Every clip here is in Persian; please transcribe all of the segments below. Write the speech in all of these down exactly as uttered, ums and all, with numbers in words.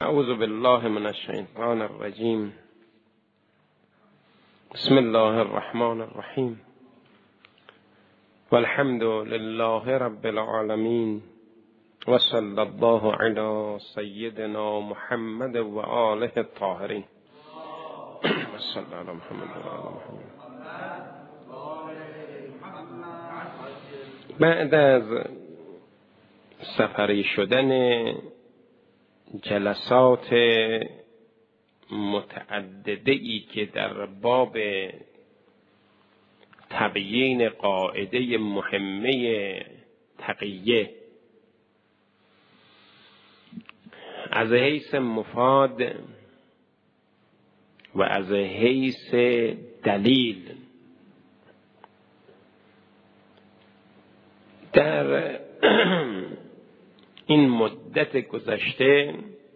اعوذ بالله من الشیطان الرجیم. بسم الله الرحمن الرحیم. والحمد لله رب العالمین و صلی الله علی سیدنا محمد و آله الطاهرین. و صلی الله علی محمد و آله محمد. بعد از سفری شدن جلسات متعدده‌ای که در باب تبیین قاعده مهمه تقیه از حیث مفاد و از حیث دلیل در این مدت گذشته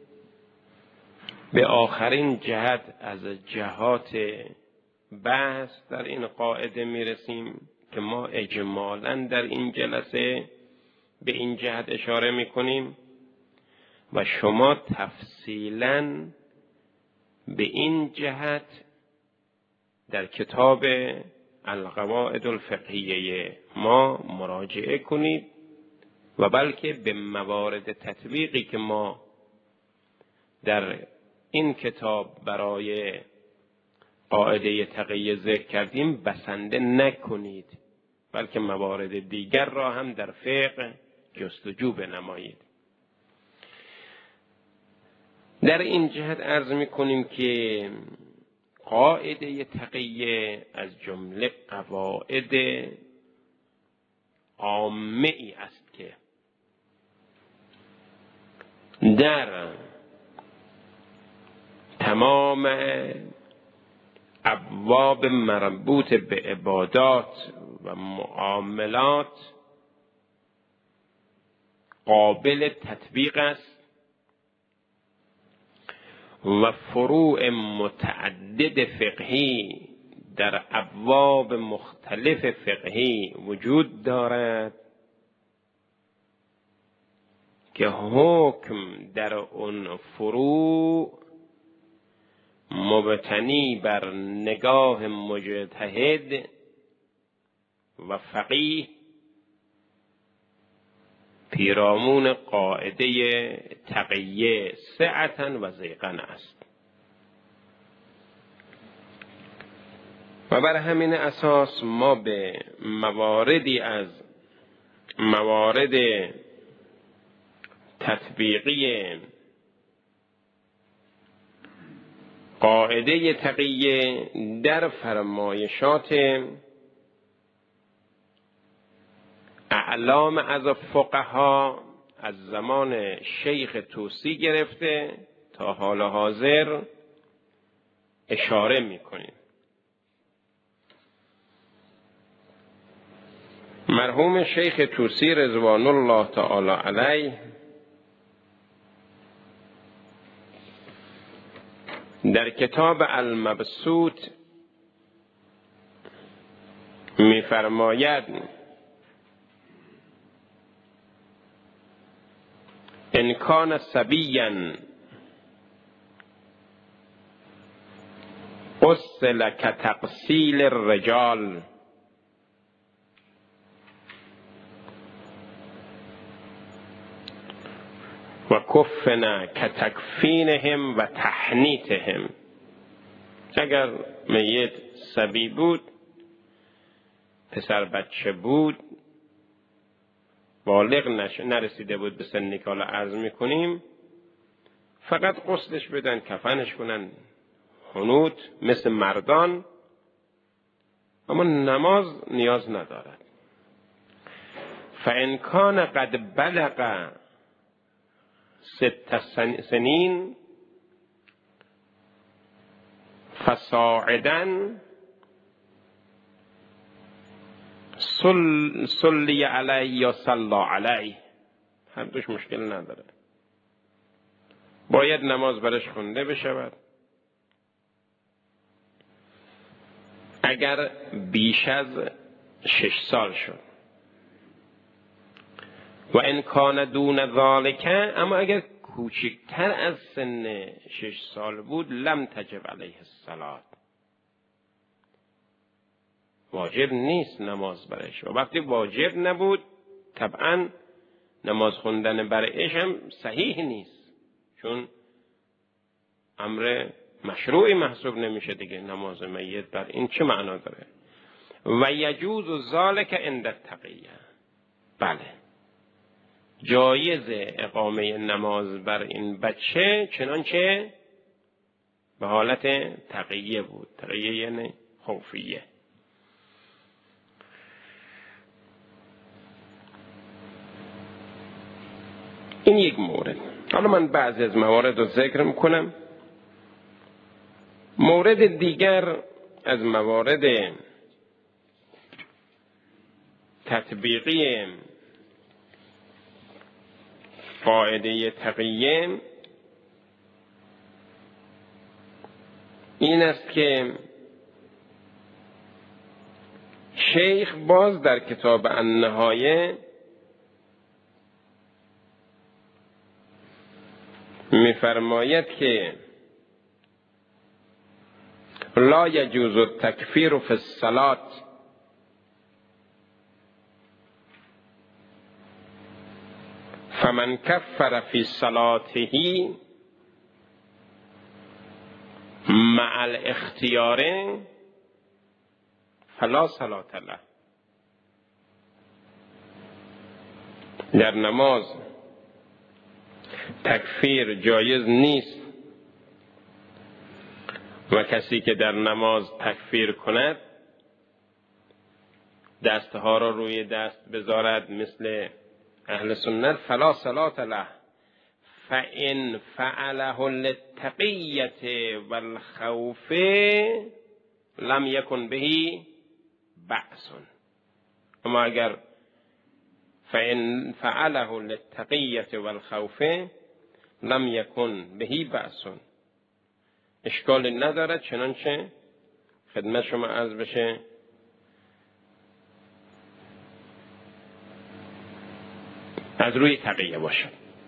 به آخرین جهت از جهات بحث در این قاعده میرسیم که ما اجمالاً در این جلسه به این جهت اشاره میکنیم و شما تفصیلاً به این جهت در کتاب القواعد الفقهیه ما مراجعه کنید و بلکه به موارد تطبیقی که ما در این کتاب برای قاعده تقیه ذکر کردیم بسنده نکنید، بلکه موارد دیگر را هم در فقه جستجو بنمایید. در این جهت عرض می‌کنیم که قاعده تقیه از جمله قواعد عامه ای است که در تمام ابواب مربوط به عبادات و معاملات قابل تطبیق است و فروع متعدد فقهی در ابواب مختلف فقهی وجود دارد که حکم در اون فروع مبتنی بر نگاه مجتهد و فقیه پیرامون قاعده تقیه سعتاً و ضیقاً است و بر همین اساس ما به مواردی از موارد تطبیقی قاعده تقیه در فرمایشات اعلام از فقها از زمان شیخ طوسی گرفته تا حال حاضر اشاره می‌کنیم. مرحوم شیخ طوسی رضوان الله تعالی علیه در کتاب المبسوط می‌فرماید ان کان صبیا غسل کتغسیل الرجال و کفن کتکفینهم و تحنیتهم. اگر میت صبی بود، پسر بچه بود، بالغ نرسیده بود به سنی که حالا عرض میکنیم، فقط غسلش بدن، کفنش کنن، حنوط مثل مردان، اما نماز نیاز ندارد. فان کان قد بلغ ست سنین فصاعدا سل سلی علیه یا صلی علیه، هر دوش مشکل نداره، باید نماز برش خونده بشود. اگر بیش از شش سال شد و ان کان دون ذالک، اما اگر کوچکتر از سن شش سال بود لم تجب علیه الصلاة، واجب نیست نماز برایش. و وقتی واجب نبود طبعا نماز خوندن برایش هم صحیح نیست، چون امر مشروعی محسوب نمیشه دیگه. نماز میت بر این چه معنا داره؟ و یجوز ذلک عند التقیه، بله جایز اقامه نماز بر این بچه چنانچه به حالت تقیه بود. تقیه یعنی خوفیه. این یک مورد. حالا من بعضی از موارد رو ذکر میکنم. مورد دیگر از موارد تطبیقی قاعده تقیه این است که شیخ باز در کتاب النهایه می‌فرماید که لا یجوز التکفیر فی الصلاة فمن کفر فی صلاته مع الاختیار فلا صلاة له. در نماز تکفیر جایز نیست و کسی که در نماز تکفیر کند دستها را روی دست بذارد مثل اهل سنت فلا صلاة له، فإن فعله للتقیة والخوف لم یکن به بأس. اما اگر فإن فعله للتقیة والخوف لم یکن به بأس، اشکالی ندارد، چنانچه خدمت شما عرض بشه از روی تقیه باشد.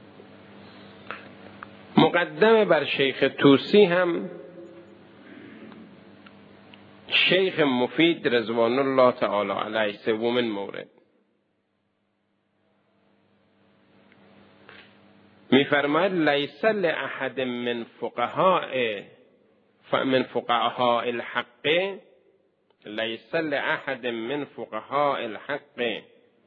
مقدمه بر شیخ طوسی هم شیخ مفید رضوان الله تعالی علیه سومین مورد می‌فرماید لیس لأحد من فقهاء من فقهاء الحق لیس لأحد من فقهاء الحق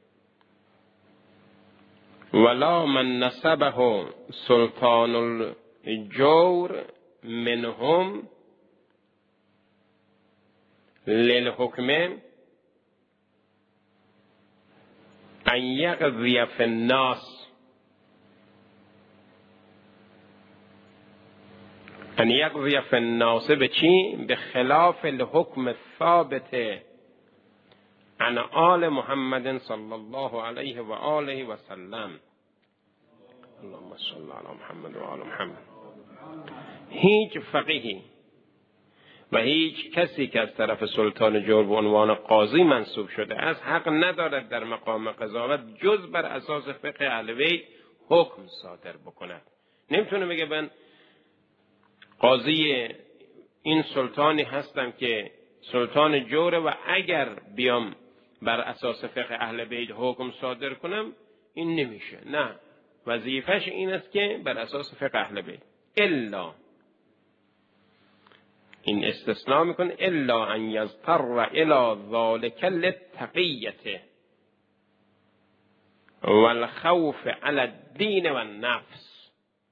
ولا من نسبه سلطان الجور منهم للحكم ان يقضي في الناس ان يقضي في الناس به چی؟ به خلاف الحكم الثابت عن آل محمد صلی الله علیه و آله و سلم. اللهم صل علی محمد و آل محمد. هیچ فقیهی و هیچ کسی که از طرف سلطان جور به عنوان قاضی منصوب شده است حق ندارد در مقام قضاوت جز بر اساس فقه اهل بیت حکم صادر بکند. نمیتونه بگه من قاضی این سلطانی هستم که سلطان جوره و اگر بیام بر اساس فقه اهل بیت حکم صادر کنم این نمیشه. نه، وظیفش این است که بر اساس فقه اهل بیت، الا این استثناء میکنه الا ان یضطر الى ذلك للتقیه والخوف على الدین والنفس،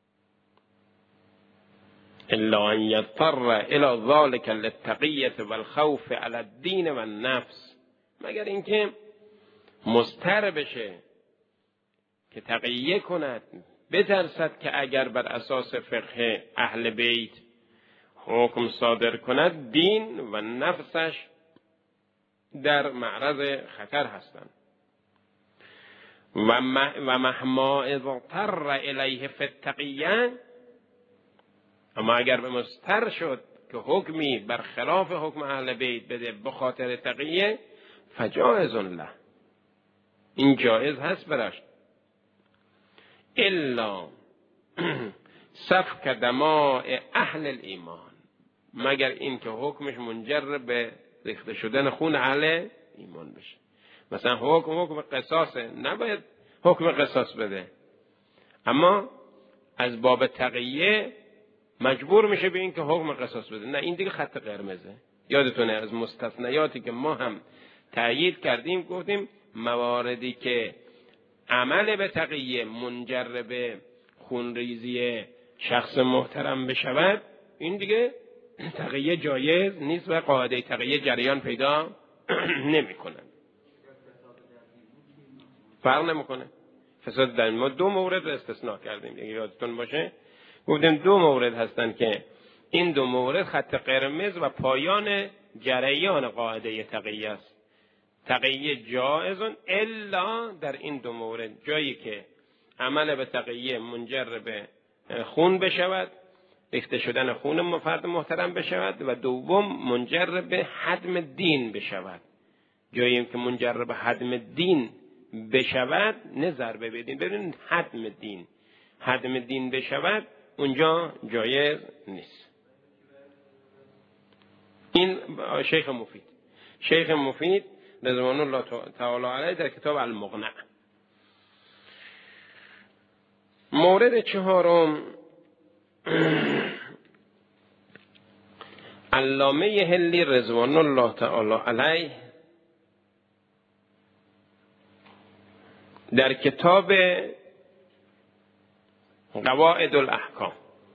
الا ان یضطر الى ذلك للتقیه والخوف على الدین والنفس، مگر اینکه مضطر بشه که تقیه کند، بترسد که اگر بر اساس فقه اهل بیت حکم صادر کند دین و نفسش در معرض خطر هستند. و مهما اضطر الیه فی التقیه، اما اگر به مضطر شد که حکمی بر خلاف حکم اهل بیت بده به خاطر تقیه فجائز له، این جایز هست براش. الا سفک دماء اهل الایمان، مگر این که حکمش منجر به ریخته شدن خون اهل ایمان بشه. مثلا حکم حکم قصاصه، نباید حکم قصاص بده، اما از باب تقیه مجبور میشه به این که حکم قصاص بده. نه، این دیگه خط قرمزه. یادتونه از مستثنیاتی که ما هم تأیید کردیم، گفتیم مواردی که عمل به تقیه منجر به خونریزی شخص محترم بشود، این دیگه تقیه جایز نیست و قاعده تقیه جریان پیدا نمیکنه، فرق نمیکنه. فساد در ما دو مورد رو استثناء کردیم، اگه یادتون باشه گفتیم دو مورد هستن که این دو مورد خط قرمز و پایان جریان قاعده تقیه است. تقیه جایزون الا در این دو مورد، جایی که عمل به تقیه منجر به خون بشود، ریخته شدن خون فرد محترم بشود، و دوم منجر به حدم دین بشود. جایی که منجر به حدم دین بشود، نه ضربه بدین، ببینید حدم دین، حدم دین بشود، اونجا جایز نیست. این شیخ مفید شیخ مفید رضوان الله تعالی علیه در کتاب المقنع. مورد چهارم، علامه حلی رضوان الله تعالی علیه در کتاب قواعد الاحکام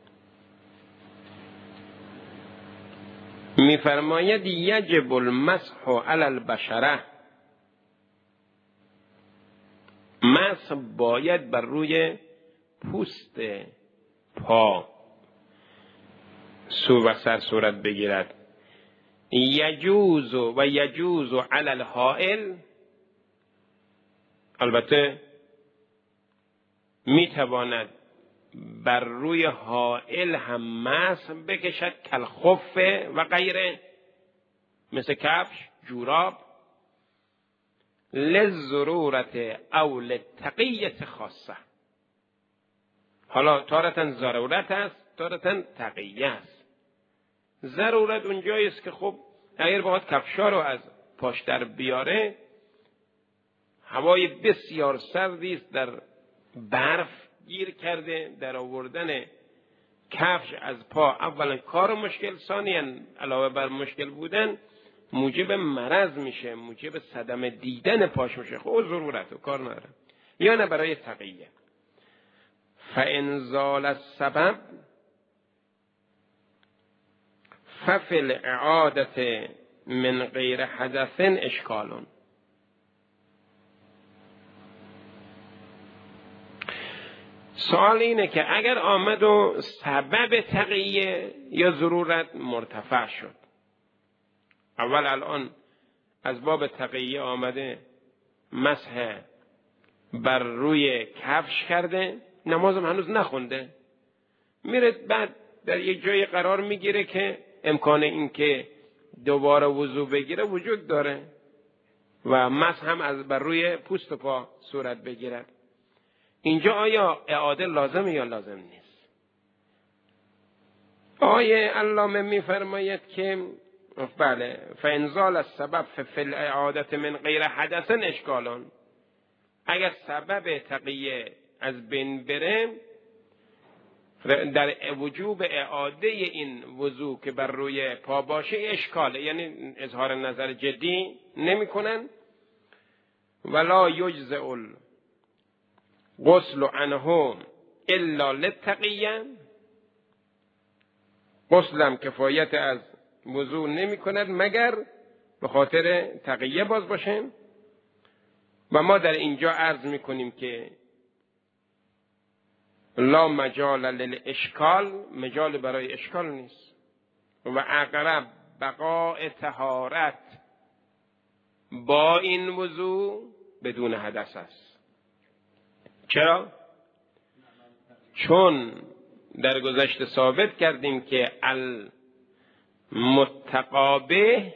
می‌فرماید یجب المسح علی البشره، مسح باید بر روی پوست پا سو و سر صورت بگیرد. یجوز و یجوز علی الحائل، البته میتواند بر روی حائل هم مسح بکشد، کالخف و غیره، مثل کفش، جوراب، للضرورت او للتقیه خاصه. حالا تارتن ضرورت است، تارتن تقیه است. ضرورت اونجایی است که خب اگر باید کفشا رو از پاش در بیاره، هوای بسیار سردی است، در برف گیر کرده، در آوردن کفش از پا اولا کار مشکل، ثانیاً علاوه بر مشکل بودن موجب مرض میشه، موجب صدمه دیدن پاش میشه. خب ضرورت و کار نداره. یا نه برای تقیه. فانزال السبب ففی الاعاده من غیر حدث اشکالون. سوال اینه که اگر آمد و سبب تقیه یا ضرورت مرتفع شد، اول الان از باب تقیه آمده مسح بر روی کفش کرده، نمازم هنوز نخونده، میره بعد در یک جای قرار میگیره که امکان این که دوباره وضو بگیره وجود داره و مسح هم از بر روی پوست پا صورت بگیرد. اینجا آیا اعاده لازمه یا لازم نیست؟ آیه علامه میفرماید که بله، فانزال السبب ففی الاعاده من غیر حدث اشکالون، اگر سبب تقیه از بین بره، در وجوب اعاده این وضو که بر روی پا باشه اشکاله، یعنی اظهار نظر جدی نمی کنن. ولا یجزئ غسل عنه الا للتقیه، غسلم کفایت از وضو نمی کند مگر به خاطر تقیه باز باشه. و ما در اینجا عرض می کنیم که لا مجال للاشکال، مجال برای اشکال نیست، و اقرب بقاء طهارت با این وضو بدون حدث است. چرا؟ چون در گذشته ثابت کردیم که المتقابه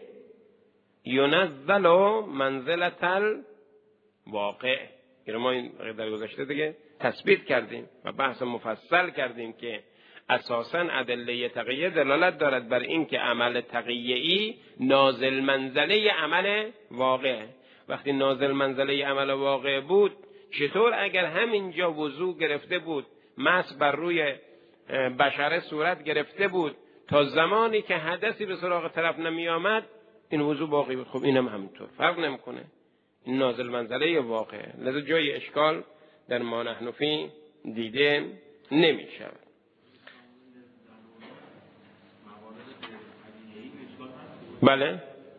ینزل منزلة الواقع. ما در گذشته دیگه تثبیت کردیم و بحث مفصل کردیم که اساساً ادله تقیه دلالت دارد بر این که عمل تقیه‌ای نازل منزله عمل واقع. وقتی نازل منزله عمل واقع بود، چطور اگر همینجا وضو گرفته بود، مس بر روی بشره صورت گرفته بود، تا زمانی که حدثی به سراغ طرف نمی آمد این وضو باقی بود؟ خب اینم همینطور فرق نمیکنه، این نازل منزله واقع. لذا جای اشکال در ما نحن فی دیده نمی شود. بله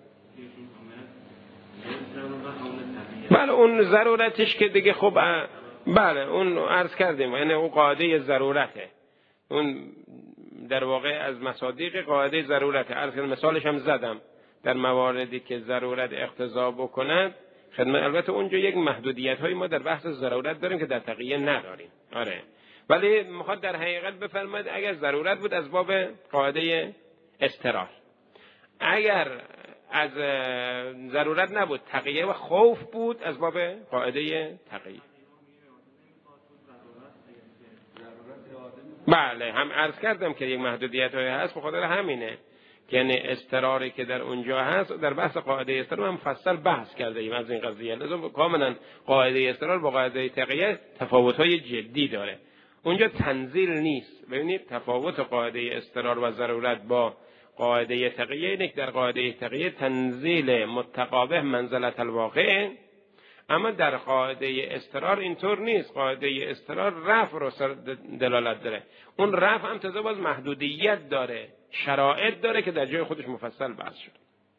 بله اون ضرورتش که دیگه خب بله اون عرض کردیم، یعنی اون قاعده ضرورته، اون در واقع از مصادیق قاعده ضرورته. عرض کردم مثالش هم زدم در مواردی که ضرورت اقتضا بکند خدمت. البته اونجا یک محدودیت های ما در بحث ضرورت داریم که در تقیه نداریم، آره، ولی میخواد در حقیقت بفرماید اگر ضرورت بود از باب قاعده اضطرار، اگر از ضرورت نبود تقیه و خوف بود از باب قاعده تقیه. بله هم عرض کردم که یک محدودیت های هست، بخاطر همینه که یعنی اضطراری که در اونجا هست در بحث قاعده اضطرار هم مفصل بحث کرده ایم از این قضیه. لازم کاملا قاعده اضطرار با قاعده تقیه تفاوت های جدی داره، اونجا تنزیل نیست. ببینید تفاوت قاعده اضطرار و ضرورت با قاعده تقیه اینه که در قاعده تقیه تنزیل متقابه منزلت الواقع، اما در قاعده اضطرار اینطور نیست. قاعده اضطرار رفع رو دلالت داره، اون رفع هم تازه باز محدودیت داره، شرایط داره که در جای خودش مفصل بحث شد.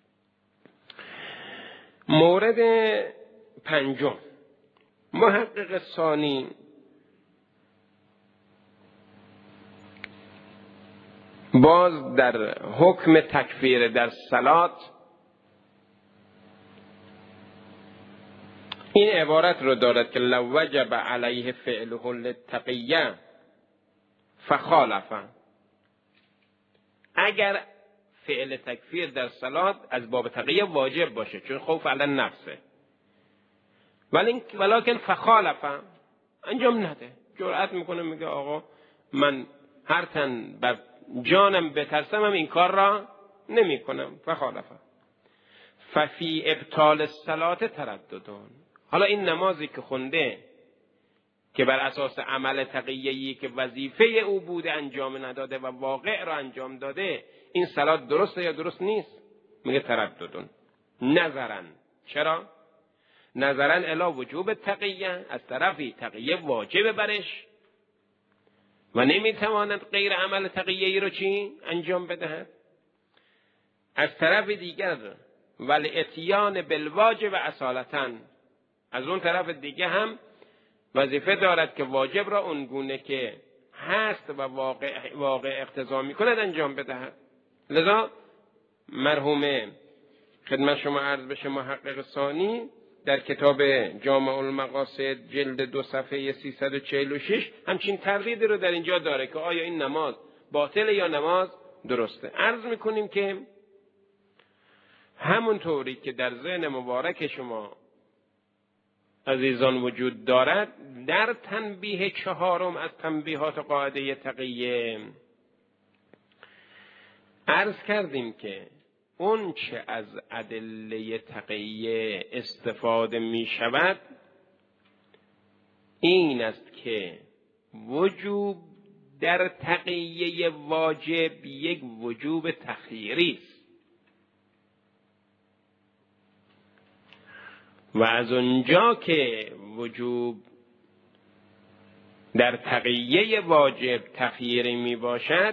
مورد پنجم، محقق ثانی باز در حکم تکفیر در صلات این عبارت رو دارد که لو وجب علیه فعله للتقیه فخالف، اگر فعل تکفیر در صلات از باب تقیه واجب باشه چون خوف علی نفسه، ولی ولکن فخالف انجام نده، جرأت میکنه میگه آقا من هر تن بر جانم بترسم هم این کار را نمی کنم. فخالف ففی ابطال الصلات ترددون. حالا این نمازی که خونده که بر اساس عمل تقیه‌ای که وظیفه او بوده انجام نداده و واقع را انجام داده، این صلات درسته یا درست نیست؟ میگه ترددون نظرن. چرا؟ نظرن الی وجوب تقیه، از طرفی تقیه واجب برش و نمیتواند غیر عمل تقیه‌ای رو چی انجام بدهد، از طرف دیگر ولی اتیان بالواجب اصالتاً، از اون طرف دیگه هم وظیفه دارد که واجب را اونگونه که هست و واقع, واقع اقتضا میکند انجام بدهد. لذا مرحوم خدمت شما عرض بشه محقق ثانی در کتاب جامع المقاصد جلد دو صفحه سیصد و چهل و شش همچین تردیدی رو در اینجا داره که آیا این نماز باطل یا نماز درسته. عرض میکنیم که همونطوری که در ذهن مبارک شما عزیزان وجود دارد، در تنبیه چهارم از تنبیهات قاعده تقیه عرض کردیم که اون چه از ادله تقیه استفاده می شود این است که وجوب در تقیه واجب یک وجوب تخییری است و از اونجا که وجوب در تقیه واجب تخییری می باشد،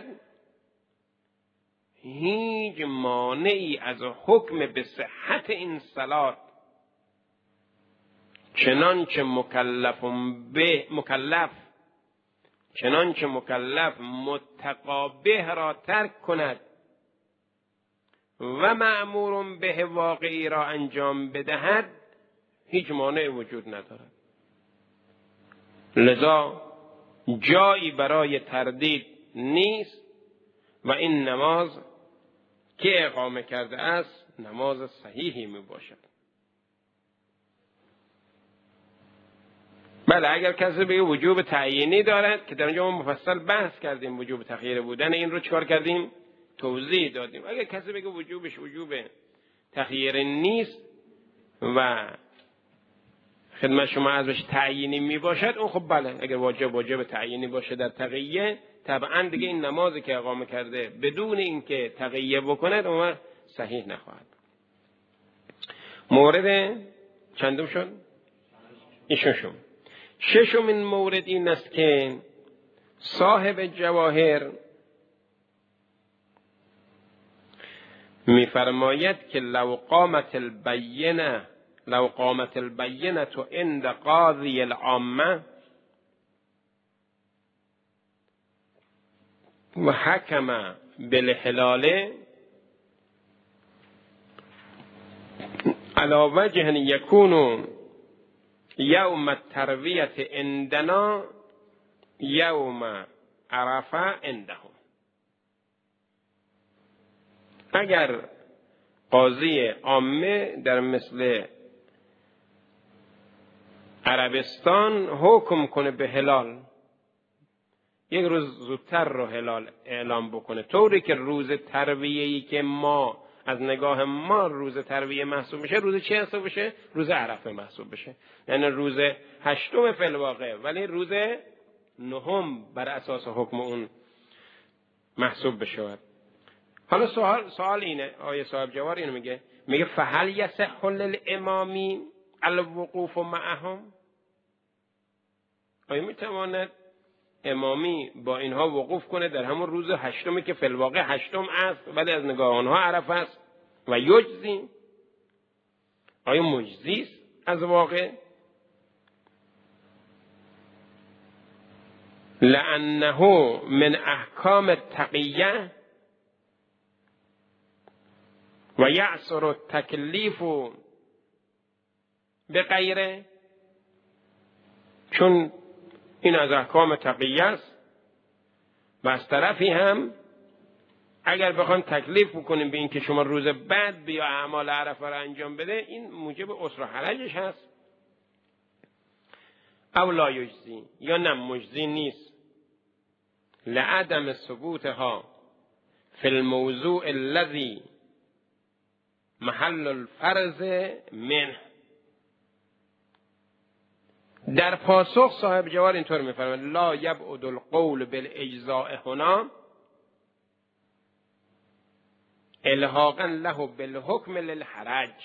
هیچ مانعی از حکم به صحت این صلات چنانچه مکلف به مکلف چنانچه مکلف متقابه را ترک کند و مأمور به واقعی را انجام بدهد هیچ مانع وجود ندارد. لذا جایی برای تردید نیست و این نماز که اقامه کرده است نماز صحیحی می باشد. بله اگر کسی به وجوب تعیینی دارد که در اینجا ما مفصل بحث کردیم وجوب تخییر بودن این رو چکار کردیم توضیح دادیم. اگر کسی بگه وجوبش وجوب تخییر نیست و خدمت شما ازش تعیینی می باشد اون خب بله اگر واجب واجب تعیینی باشه در تقیه طبعا دیگه این نمازی که اقامه کرده بدون اینکه تقیه بکند اون صحیح نخواهد. مورد چندم شد؟ ایشون شد. ششم این مورد این است که صاحب جواهر میفرماید که لو قامت البینه لو قامت البینه تو عند قاضی العامه و حکم بالحلال علی وجه یکون یوم الترویة عندنا یوم عرفه عندهم. اگر قاضی عامه در مثل عربستان حکم کنه به هلال یک روز زودتر رو هلال اعلام بکنه طوری که روز ترویه‌ای که ما از نگاه ما روز ترویه محسوب میشه روز چه حساب بشه؟ روز عرفه محسوب بشه. یعنی روز هشتم فی الواقع ولی روز نهم بر اساس حکم اون محسوب بشه. حالا سوال سوال اینه آیه صاحب جوار اینو میگه میگه فهل یصح للامامی الوقوف معهم. آیا میتواند امامی با اینها وقوف کنه در همون روز هشتمی که فی الواقع هشتم است ولی از نگاه آنها عرفه است و یجزی؟ آیا مجزی است از واقع؟ لانه من احکام التقیه و یعصر التکلیف بغیره. چون این از احکام تقیه است و از طرفی هم اگر بخوان تکلیف بکنیم به این که شما روز بعد بیا اعمال عرفه را انجام بده این موجب عسر و حرجش هست. او لا یجزی یا نه مجزی نیست لعدم ثبوتها فی الموضوع الذی محل الفرض منه. در پاسخ صاحب جوار اینطور میفرماید لا یبعد القول بالاجزاء هنا الحاقا له بالحکم للحرج.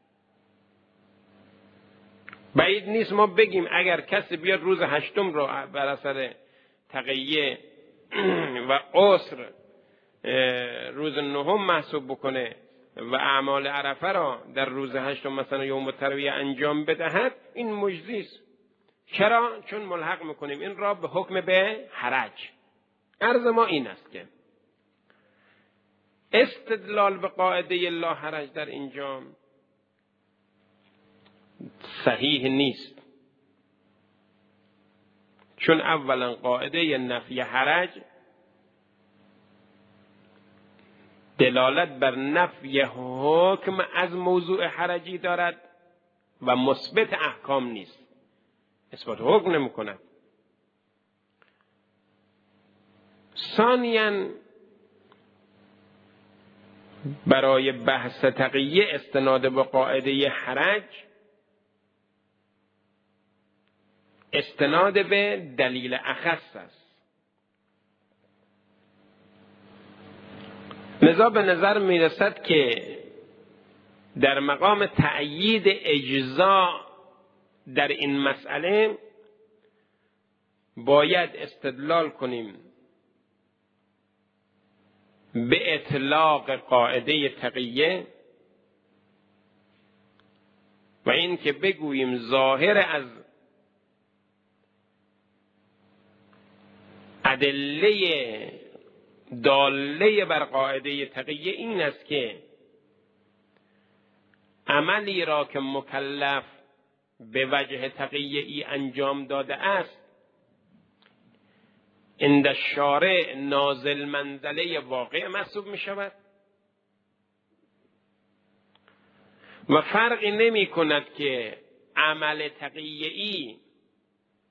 بعید نیست ما بگیم اگر کسی بیاد روز هشتم رو بر اثر تقیه و عسر روز نهم محسوب بکنه و اعمال عرفه را در روز هشتم مثلا یوم الترویه انجام بدهد این مجزی است. چرا؟ چون ملحق میکنیم این را به حکم به حرج. عرض ما این است که استدلال به قاعده لا حرج در اینجا صحیح نیست. چون اولا قاعده نفی حرج دلالت بر نفی حکم از موضوع حرجی دارد و مثبت احکام نیست، اثبات حکم نمی کند. ثانیاً برای بحث تقیه استناد به قاعده حرج استناد به دلیل اخص است. لذا به نظر می رسد که در مقام تأیید اجزا در این مسئله باید استدلال کنیم به اطلاق قاعده تقیه و این که بگوییم ظاهر از ادله داله بر قاعده تقیه این است که عملی را که مکلف به وجه تقیه ای انجام داده است عند الشارع نازل منزله واقع محسوب می شود و فرقی نمی کند که عمل تقیه ای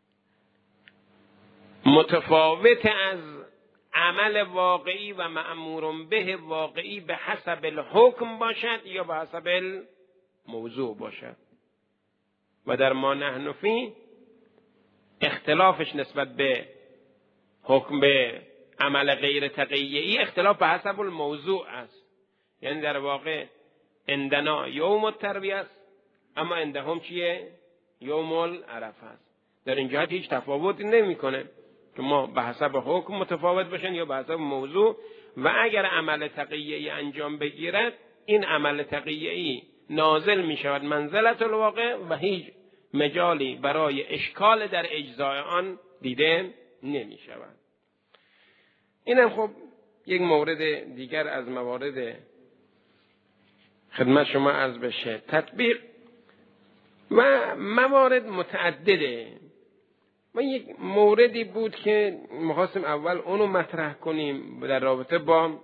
متفاوت از عمل واقعی و مأمور به واقعی به حسب الحکم باشد یا به حسب الموضوع باشد. و در ما نحن فی اختلافش نسبت به حکم به عمل غیر تقیه‌ای اختلاف به حسب الموضوع است. یعنی در واقع عندنا یوم الترویه است، اما عندهم چیه؟ یوم العرفه است. در این جهت هیچ تفاوتی نمی‌کنه که ما به حسب حکم متفاوت باشن یا به حسب موضوع. و اگر عمل تقیه‌ای انجام بگیرد، این عمل تقیه‌ای نازل می‌شود منزلت الواقع و هیچ مجالی برای اشکال در اجزای آن دیده نمی‌شود. اینم خب یک مورد دیگر از موارد خدمت شما عرض بشه. تطبیق و موارد متعدده. ما یک موردی بود که می‌خواستیم اول اونو مطرح کنیم در رابطه با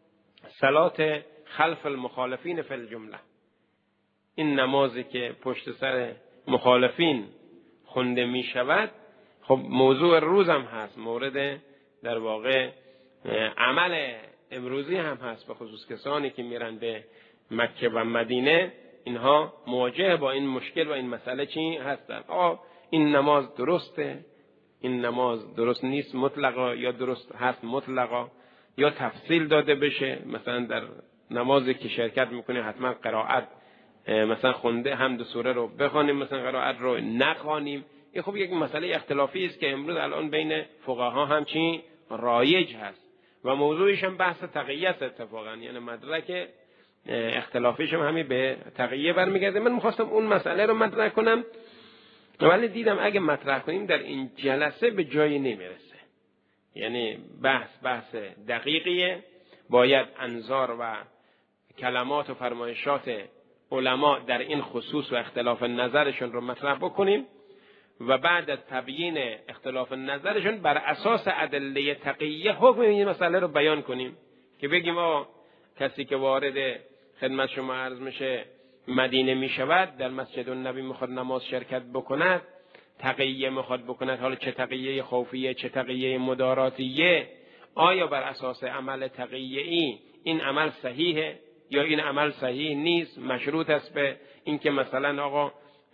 صلات خلف المخالفین فی الجمله. این نمازی که پشت سر مخالفین خونده می شود، خب موضوع روز هم هست، مورد در واقع عمل امروزی هم هست، به خصوص کسانی که میرن به مکه و مدینه، اینها مواجه با این مشکل و این مسئله چی هستن؟ آه این نماز درسته، این نماز درست نیست مطلقا، یا درست هست مطلقا، یا تفصیل داده بشه. مثلا در نمازی که شرکت میکنه حتما قرائت مثلا خونده حمد سوره رو بخوانیم، مثلا قرائت رو نخوانیم. این خب یک مسئله اختلافی است که امروز الان بین فقها هم چی رایج هست و موضوعش هم بحث تقیه است اتفاقا، یعنی مدرک اختلافیش هم همین به تقیه برمیگرده. من میخواستم اون مسئله رو مطرح کنم، ولی دیدم اگه مطرح کنیم در این جلسه به جایی نمیرسه. یعنی بحث بحث دقیقیه، باید انظار و کلمات و فرمایشات علما در این خصوص و اختلاف نظرشون رو مطرح بکنیم و بعد از تبیین اختلاف نظرشون بر اساس ادله تقیه حکم این مسئله رو بیان کنیم که بگیم آه کسی که وارد خدمت شما عرض میشه مدینه میشود، در مسجد النبی میخواد نماز شرکت بکند، تقیه میخواد بکند، حالا چه تقیه خوفیه چه تقیه مداراتیه، آیا بر اساس عمل تقیه ای این عمل صحیحه یا این عمل صحیح نیست، مشروط است به اینکه مثلا آقا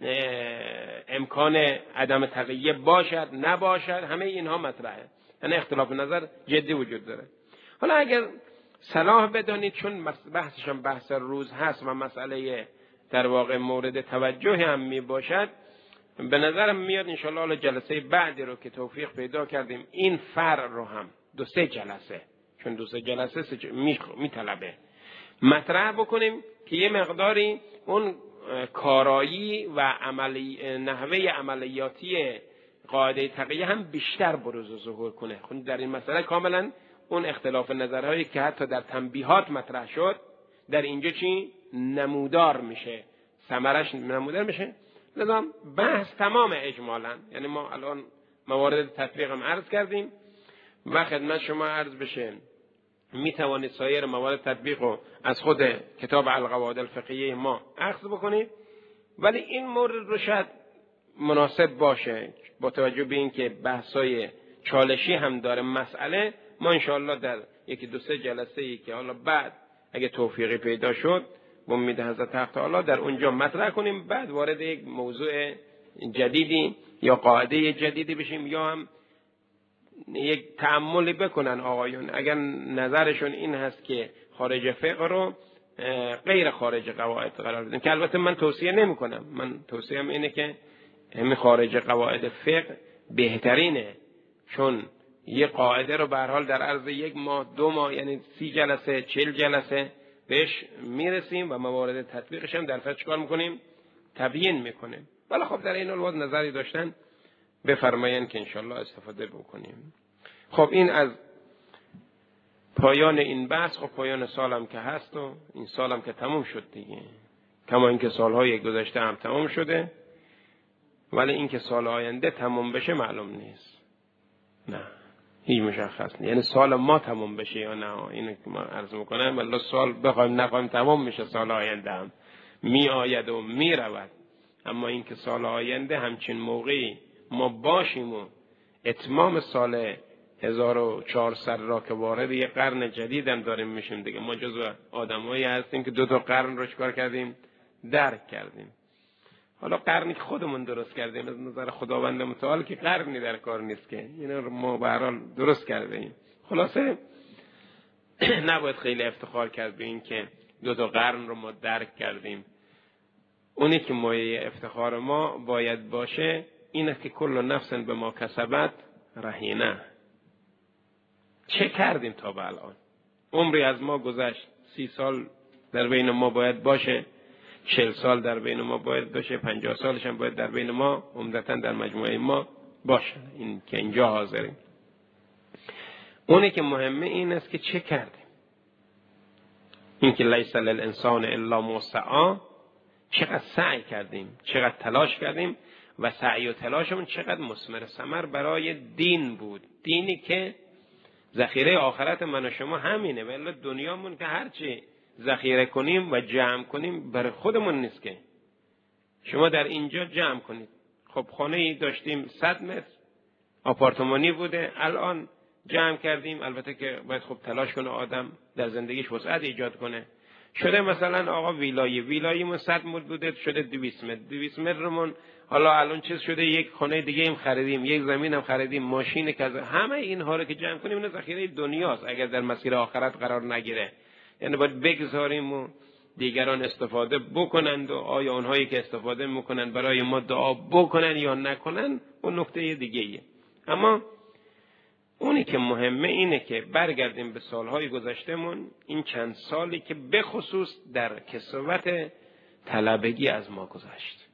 امکان عدم تقیه باشد نباشد. همه اینها مطرحه، یعنی اختلاف نظر جدی وجود داره. حالا اگر صلاح بدانید چون بحثشون بحث روز هست و مسئله در واقع مورد توجه هم می باشد، به نظرم میاد انشاءالله جلسه بعدی رو که توفیق پیدا کردیم این فرع رو هم دو سه جلسه، چون دو سه جلسه می طلبه مطرح بکنیم که یه مقداری اون کارایی و عملی نحوه عملیاتی قاعده تقیه هم بیشتر بروز و ظهور کنه. خود در این مسئله کاملا اون اختلاف نظرهایی که حتی در تنبیهات مطرح شد در اینجا چی نمودار میشه، ثمرش نمودار میشه. لذا بحث تمام اجمالا، یعنی ما الان موارد تطبیق هم عرض کردیم و خدمت شما عرض بشه می توانید سایر موارد تطبیق رو از خود کتاب القواعد الفقهیه ما اخذ بکنید، ولی این مورد رو شاید مناسب باشه با توجه به اینکه بحثای چالشی هم داره مسئله، ما انشاءالله در یکی دو سه جلسه ای که حالا بعد اگه توفیقی پیدا شد با امید حضرت حق تعالی در اونجا مطرح کنیم، بعد وارد یک موضوع جدیدی یا قاعده جدیدی بشیم یا هم یک تأملی بکنن آقایون اگر نظرشون این هست که خارج فقه رو غیر خارج قواعد قرار بدن، که البته من توصیه نمی کنم. من توصیهم اینه که همین خارج قواعد فقه بهترینه، چون یه قاعده رو به هر حال در عرض یک ماه دو ماه یعنی سی جلسه چهل جلسه بهش میرسیم و موارد تطبیقش هم در فقه چیکار میکنیم تبیین میکنیم. ولی خب در این الوقت نظری داشتن بفرمایند که انشالله استفاده بکنیم. خب این از پایان این بحث. خب پایان سالم که هست و این سالم که تموم شد دیگه، کما اینکه سالهای گذشته هم تموم شده، ولی اینکه سال آینده تموم بشه معلوم نیست. نه هیچ مشخص نیست، یعنی سال ما تموم بشه یا نه، اینو که ما عرض میکنم والله سال بخوایم نخوایم تموم میشه، سال آینده هم می آید و می رود. اما اینکه سال آینده همچین موقعی ما باشیم و اتمام سال هزار و چهارصد را که وارد یک قرن جدید هم داریم میشیم دیگه. ما جزو آدمایی هستیم که دو تا قرن رو چکار کردیم؟ درک کردیم. حالا قرنی که خودمون درست کردیم از نظر خداوند متعال که قرنی در کار نیست که اینا رو ما به هر حال درست کردیم. خلاصه نباید خیلی افتخار کرد به این که دو تا قرن رو ما درک کردیم. اونی که مایه افتخار ما باید باشه اینه که کل نفس به ما کسبت رهینه. چه کردیم تا به الان؟ عمری از ما گذشت. سی سال در بین ما باید باشه، چهل سال در بین ما باید باشه، پنجاه سالش هم باید در بین ما عمدتاً در مجموعه ما باشه، این که اینجا حاضریم. اونی که مهمه این است که چه کردیم. این که لیس للانسان الا ما سعی، چقدر سعی کردیم، چقدر تلاش کردیم و سعی و تلاشمون چقدر مثمر ثمر برای دین بود. دینی که ذخیره آخرت من و شما همینه. ولی دنیامون که هرچی ذخیره کنیم و جمع کنیم برای خودمون نیست که. شما در اینجا جمع کنید. خب خانه ای داشتیم صد متر آپارتمانی بوده، الان جمع کردیم. البته که باید خب تلاش کنه آدم در زندگیش وسعت ایجاد کنه. شده مثلا آقا ویلایی ویلاییمون صد متر بوده شده دویست متر، دویست مترمون حالا الان چیز شده یک خانه دیگه هم خریدیم، یک زمین هم خریدیم، ماشین کذا. همه اینها رو که جمع کنیم اینا ذخیره دنیاست اگر در مسیر آخرت قرار نگیره. یعنی باید بگذاریم و دیگران استفاده بکنند و آیا اونهایی که استفاده میکنن برای ما دعا بکنن یا نکنن اون نکته دیگه ایه. اما اونی که مهمه اینه که برگردیم به سالهای گذشتهمون، این چند سالی که به خصوص در کسوت طلبگی از ما گذشت.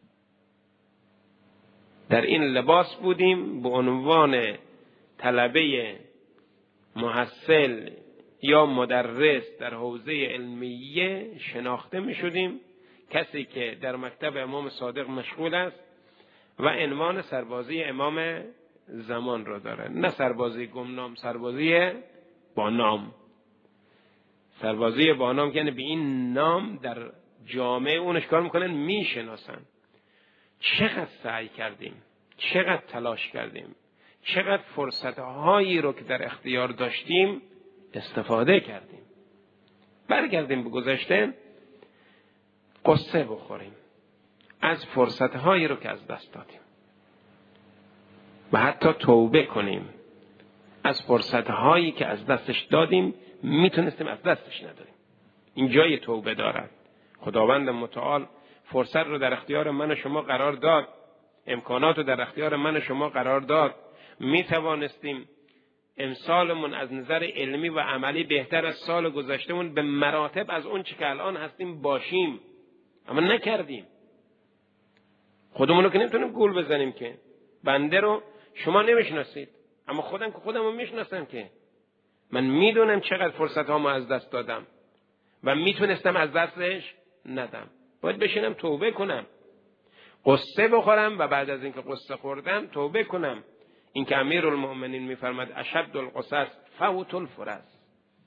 در این لباس بودیم، به عنوان طلبه محصل یا مدرس در حوزه علمیه شناخته می شدیم. کسی که در مکتب امام صادق مشغول است و عنوان سربازی امام زمان را داره. نه سربازی گمنام، سربازی با نام. سربازی با نام یعنی به این نام در جامعه اونش کار میکنن، میشناسن. چقدر سعی کردیم، چقدر تلاش کردیم، چقدر فرصتهایی رو که در اختیار داشتیم استفاده کردیم. برگردیم به گذشته، قصه بخوریم از فرصتهایی رو که از دست دادیم و حتی توبه کنیم از فرصتهایی که از دستش دادیم، میتونستیم از دستش نداریم. این جای توبه دارد. خداوند متعال فرصت رو در اختیار من و شما قرار داد، امکانات رو در اختیار من و شما قرار داد. میتوانستیم امسالمون از نظر علمی و عملی بهتر از سال گذشتمون به مراتب از اون چی که الان هستیم باشیم، اما نکردیم. خودمون رو که نمیتونیم گول بزنیم که. بنده رو شما نمیشناسید، اما خودم که خودم رو میشناسم که. من میدونم چقدر فرصت هامو از دست دادم و میتونستم از دستش ندم. باید بشینم توبه کنم، قصه بخورم و بعد از اینکه قصه خوردم توبه کنم. این که امیرالمؤمنین میفرماد اشد القصص فوت الفرص.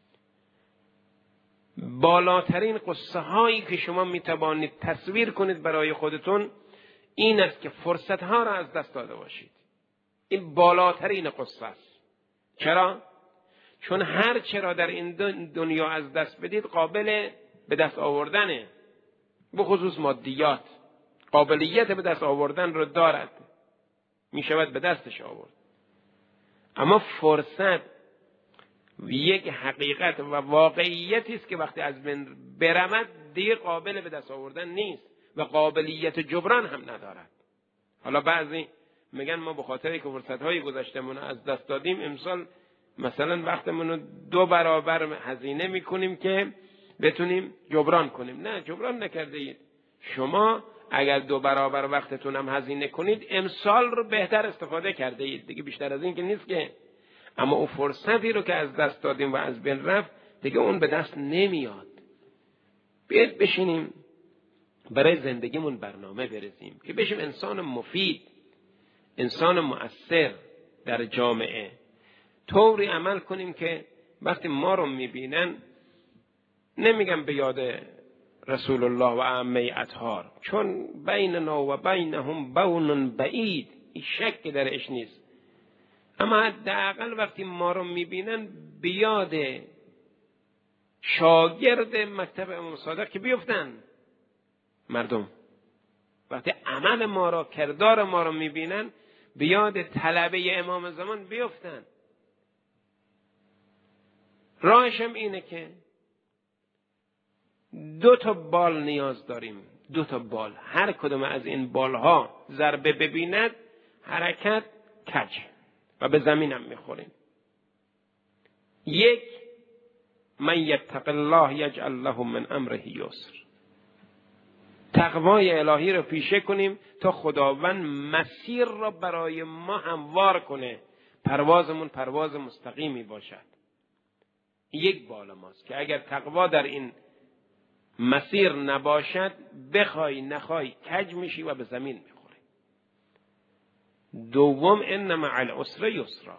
بالاترین قصه هایی که شما میتوانید تصویر کنید برای خودتون این است که فرصت ها را از دست داده باشید. این بالاترین قصه است. چرا؟ چون هر چرا در این دنیا از دست بدید قابل به دست آوردنه، به خصوص مادیات قابلیت به دست آوردن رو دارد، می شود به دستش آورد. اما فرصت یک حقیقت و واقعیتی است که وقتی از بین برمد دیگه قابل به دست آوردن نیست و قابلیت جبران هم ندارد. حالا بعضی میگن ما به خاطر که فرصت‌های گذشتمون از دست دادیم امسال مثلا وقتمون رو دو برابر هزینه میکنیم که بتونیم جبران کنیم. نه، جبران نکرده اید. شما اگر دو برابر وقتتون هم هزینه کنید امسال رو بهتر استفاده کرده اید دیگه. بیشتر از این که نیست که. اما اون فرصتی رو که از دست دادیم و از بین رفت دیگه اون به دست نمیاد. بیاید بشینیم برای زندگیمون برنامه بریزیم که بشیم انسان مفید، انسان مؤثر در جامعه. طوری عمل کنیم که وقتی ما رو میبینن نمیگم به یاد رسول الله و ائمه اطهار، چون بیننا و بینهم بون بعید، این شک درش نیست، اما حداقل وقتی ما رو میبینن بیاد شاگرد مکتب امام صادق که بیفتن مردم. وقتی عمل ما را، کردار ما را میبینن بیاد طلبه امام زمان بیفتن. راهشم اینه که دو تا بال نیاز داریم، دو تا بال. هر کدوم از این بالها ضربه ببیند حرکت کج و به زمینم میخوریم. یک، من یتق الله یجعل له من امره یسر. تقوای الهی رو پیشه کنیم تا خداوند مسیر را برای ما هموار کنه، پروازمون پرواز مستقیمی باشد. یک بال ماست که اگر تقوا در این مسیر نباشد، بخوای نخوای کج میشی و به زمین میخوری. دوم، ان مع العسر یسرا.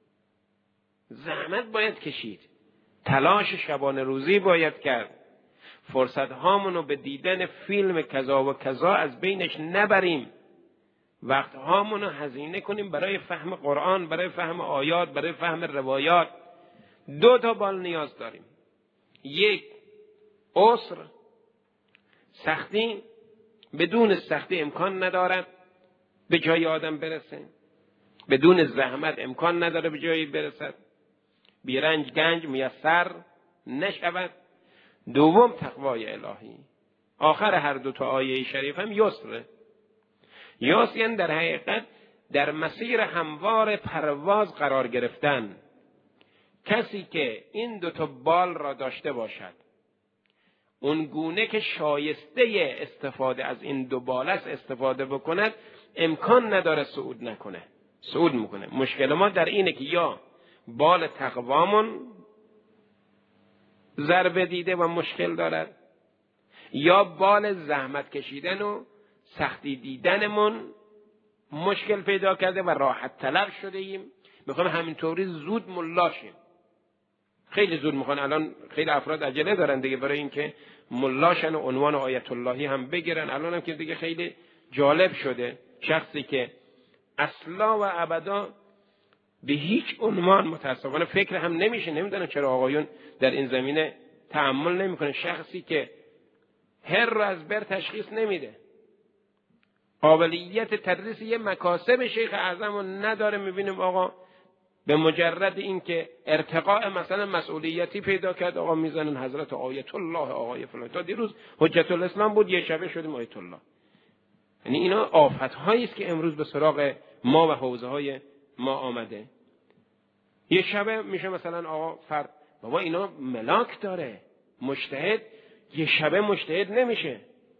زحمت باید کشید، تلاش شبانه روزی باید کرد. فرصت هامونو به دیدن فیلم کذا و کذا از بینش نبریم. وقت هامونو هزینه کنیم برای فهم قرآن، برای فهم آیات، برای فهم روایات. دو تا بال نیاز داریم. یک، عسر، سختی. بدون سختی امکان ندارد به جای آدم برسه. بدون زحمت امکان نداره به جایی برسد. بیرنج گنج میسر نشود. دوم، تقوای الهی. آخر هر دو تا آیه شریف هم یسره. یسر یعنی در حقیقت در مسیر هموار پرواز قرار گرفتن. کسی که این دو تا بال را داشته باشد، اون گونه که شایسته استفاده از این دو بال است استفاده بکند، امکان نداره صعود نکنه. صعود میکنه. مشکل ما در اینه که یا بال تقوامون ضربه دیده و مشکل دارد، یا بال زحمت کشیدن و سختی دیدنمون مشکل پیدا کرده و راحت طلب شده ایم. میخوایم همینطوری زود ملاشیم. خیلی زود میخوان. الان خیلی افراد عجله دارن دیگه برای اینکه ملاشن و عنوان آیت اللهی هم بگیرن. الان هم که دیگه خیلی جالب شده شخصی که اصلا و ابدا به هیچ عنوان متاسفانه فکر هم نمیشه. نمیدونم چرا آقایون در این زمینه تأمل نمیکنه. شخصی که هر رو از بر تشخیص نمیده، قابلیت تدریس یه مکاسب شیخ اعظم رو نداره. میبینیم آقا به مجرد اینکه ارتقاء مثلا مسئولیتی پیدا کرد، آقا میزنن حضرت آیت الله آقای فلان. تا دیروز حجت الاسلام بود، یه شبه شدیم آیت الله. یعنی اینا آفت هایی است که امروز به سراغ ما و حوزه های ما آمده. یه شبه میشه مثلا آقا فرد بابا اینا ملاک داره. مجتهد یه شبه مجتهد نمیشه.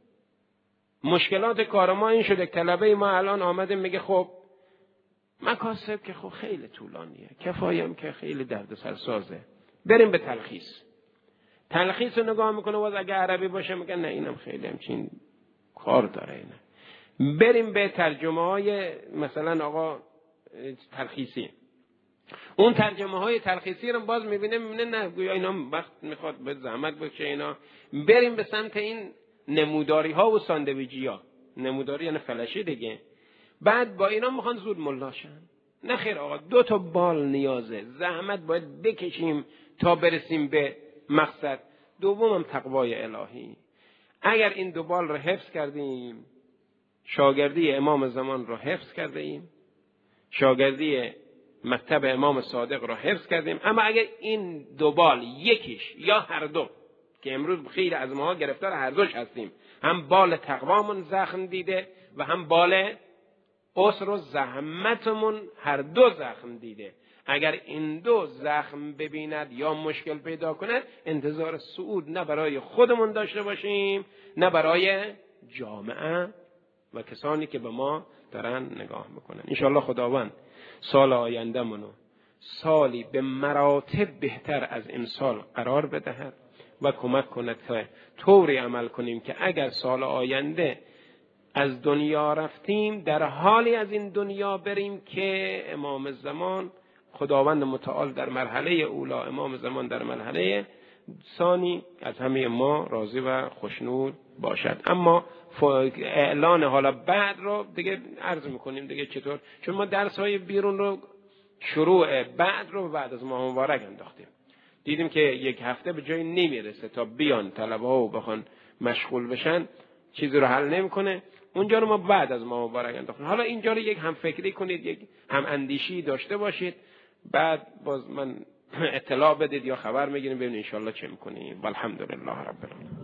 مشکلات کار ما این شده. طلبه ما الان آمده میگه خب مکاسب که خب خیلی طولانیه، کفایم که خیلی دردسر سازه، بریم به تلخیص. تلخیص رو نگاه میکنه باز اگه عربی باشه میگه نه اینم خیلی همچین کار داره. اینه بریم به ترجمه های مثلا آقا تلخیصی. اون ترجمه های تلخیصی رو باز میبینه میبینه نه گویا اینا وقت میخواد به زحمت بکشه اینا. بریم به سمت این نموداری ها و ساندویجی ها. نموداری یعنی فلشه دیگه. بعد با اینا میخوان زود ملاشن. نه خیر آقا، دو تا بال نیازه. زحمت باید بکشیم تا برسیم به مقصد. دومم تقوای الهی. اگر این دو بال رو حفظ کردیم، شاگردی امام زمان رو حفظ کرده ایم، شاگردی مکتب امام صادق رو حفظ کردیم. اما اگر این دو بال یکیش یا هر دو، که امروز خیلی از ما گرفتار هر دوش هستیم، هم بال تقوامون زخم دیده و هم بال عسر و زحمتمون هر دو زخم دیده. اگر این دو زخم ببیند یا مشکل پیدا کند، انتظار صعود نه برای خودمون داشته باشیم نه برای جامعه و کسانی که به ما دارن نگاه میکنن. انشاءالله خداوند سال آینده منو سالی به مراتب بهتر از این سال قرار بدهد و کمک کند که طوری عمل کنیم که اگر سال آینده از دنیا رفتیم در حالی از این دنیا بریم که امام زمان خداوند متعال در مرحله اولا، امام زمان در مرحله ثانی از همه ما راضی و خوشنود باشد. اما اعلان حالا بعد رو دیگه عرض میکنیم دیگه چطور، چون ما درس های بیرون رو شروع بعد رو بعد از ماه مبارک انداختیم. دیدیم که یک هفته به جای نمیرسه تا بیان طلبه ها و بخوان مشغول بشن، چیزی رو حل نمیکنه. اونجا رو ما بعد از ماه مبارک انداختیم. حالا اینجا رو یک هم فکری کنید، یک هم اندیشی داشته باشید، بعد باز من اطلاع بدید یا خبر بگیریم ببینیم ان شاء الله چه میکنیم. والحمدلله رب العالمین.